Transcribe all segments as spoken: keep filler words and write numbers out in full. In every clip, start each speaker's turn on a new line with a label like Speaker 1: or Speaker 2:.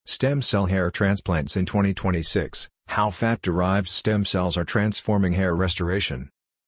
Speaker 1: Stem cell hair transplants in twenty twenty-six, how fat-derived stem cells are transforming hair restoration.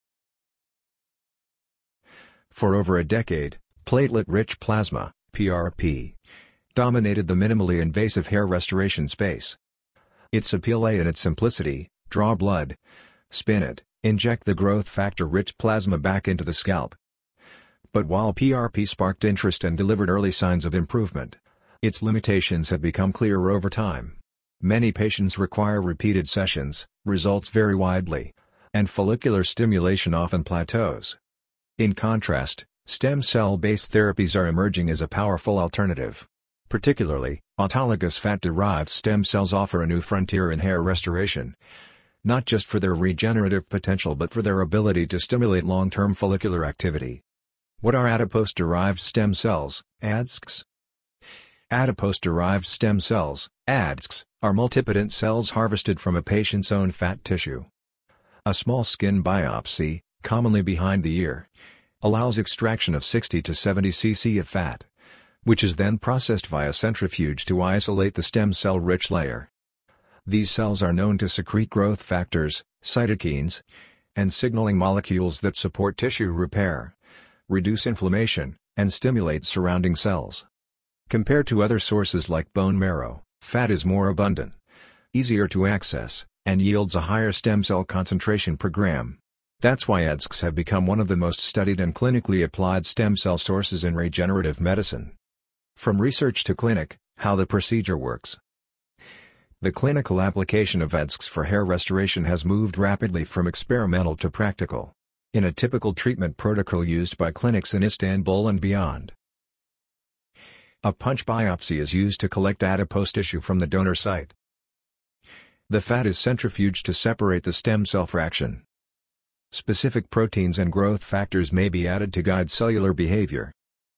Speaker 1: For over a decade, platelet-rich plasma, P R P, dominated the minimally invasive hair restoration space. Its appeal lay in its simplicity: draw blood, spin it, inject the growth factor-rich plasma back into the scalp. But while P R P sparked interest and delivered early signs of improvement, its limitations have become clearer over time. Many patients require repeated sessions, results vary widely, and follicular stimulation often plateaus. In contrast, stem cell-based therapies are emerging as a powerful alternative. Particularly, autologous fat-derived stem cells offer a new frontier in hair restoration, not just for their regenerative potential but for their ability to stimulate long-term follicular activity. What are adipose-derived stem cells, A D S Cs? Adipose-derived stem cells, A D S Cs, are multipotent cells harvested from a patient's own fat tissue. A small skin biopsy, commonly behind the ear, allows extraction of sixty to seventy cc of fat, which is then processed via centrifuge to isolate the stem cell-rich layer. These cells are known to secrete growth factors, cytokines, and signaling molecules that support tissue repair, reduce inflammation, and stimulate surrounding cells. Compared to other sources like bone marrow, fat is more abundant, easier to access, and yields a higher stem cell concentration per gram. That's why A D S Cs have become one of the most studied and clinically applied stem cell sources in regenerative medicine. From research to clinic, how the procedure works. The clinical application of A D S Cs for hair restoration has moved rapidly from experimental to practical, in a typical treatment protocol used by clinics in Istanbul and beyond. A punch biopsy is used to collect adipose tissue from the donor site. The fat is centrifuged to separate the stem cell fraction. Specific proteins and growth factors may be added to guide cellular behavior.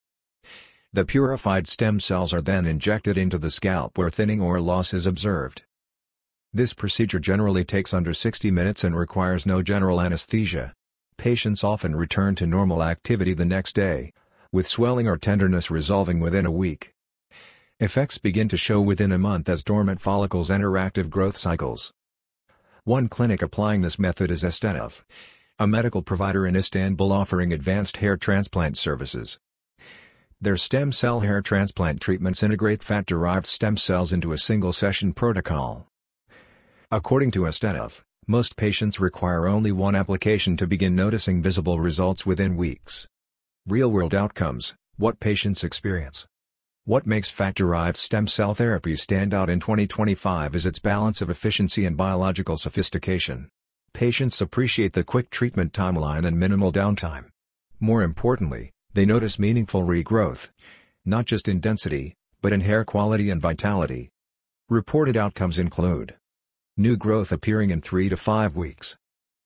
Speaker 1: The purified stem cells are then injected into the scalp where thinning or loss is observed. This procedure generally takes under sixty minutes and requires no general anesthesia. Patients often return to normal activity the next day, with swelling or tenderness resolving within a week. Effects begin to show within a month as dormant follicles enter active growth cycles. One clinic applying this method is Aesthetif, a medical provider in Istanbul offering advanced hair transplant services. Their stem cell hair transplant treatments integrate fat-derived stem cells into a single-session protocol. According to Aesthetif, most patients require only one application to begin noticing visible results within weeks. Real-world outcomes: what patients experience. What makes fat-derived stem cell therapy stand out in twenty twenty-five is its balance of efficiency and biological sophistication. Patients appreciate the quick treatment timeline and minimal downtime. More importantly, they notice meaningful regrowth, not just in density, but in hair quality and vitality. Reported outcomes include: new growth appearing in three to five weeks.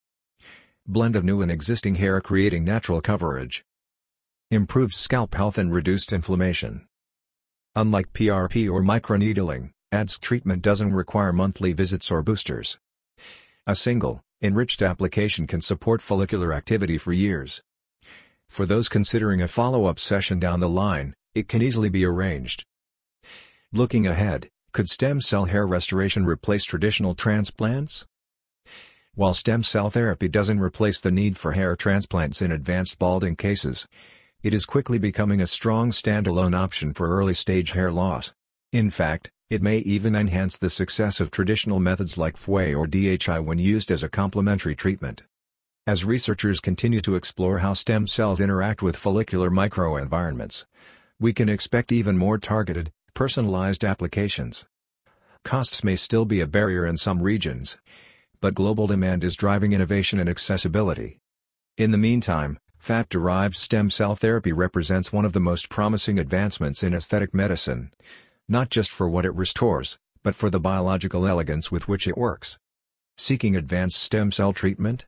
Speaker 1: Blend of new and existing hair creating natural coverage. Improved scalp health and reduced inflammation. Unlike P R P or microneedling, A D S C treatment doesn't require monthly visits or boosters. A single, enriched application can support follicular activity for years. For those considering a follow-up session down the line, it can easily be arranged. Looking ahead, could stem cell hair restoration replace traditional transplants? While stem cell therapy doesn't replace the need for hair transplants in advanced balding cases, it is quickly becoming a strong standalone option for early-stage hair loss. In fact, it may even enhance the success of traditional methods like F W A or D H I when used as a complementary treatment. As researchers continue to explore how stem cells interact with follicular microenvironments, we can expect even more targeted, personalized applications. Costs may still be a barrier in some regions, but global demand is driving innovation and accessibility. In the meantime, fat-derived stem cell therapy represents one of the most promising advancements in aesthetic medicine, not just for what it restores, but for the biological elegance with which it works. Seeking advanced stem cell treatment?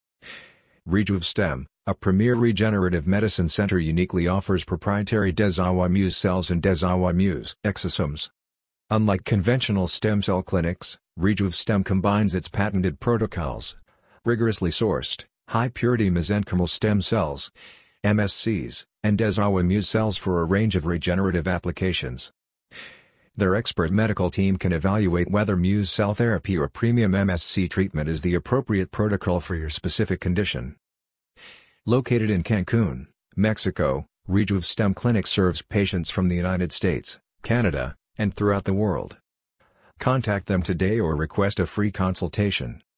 Speaker 1: RejuveStem, a premier regenerative medicine center, uniquely offers proprietary Desawa Muse cells and Desawa Muse exosomes. Unlike conventional stem cell clinics, RejuveStem combines its patented protocols, rigorously sourced, high-purity mesenchymal stem cells, M S Cs, and Desawa Muse cells for a range of regenerative applications. Their expert medical team can evaluate whether Muse cell therapy or premium M S C treatment is the appropriate protocol for your specific condition. Located in Cancun, Mexico, Rejuve Stem Clinic serves patients from the United States, Canada, and throughout the world. Contact them today or request a free consultation.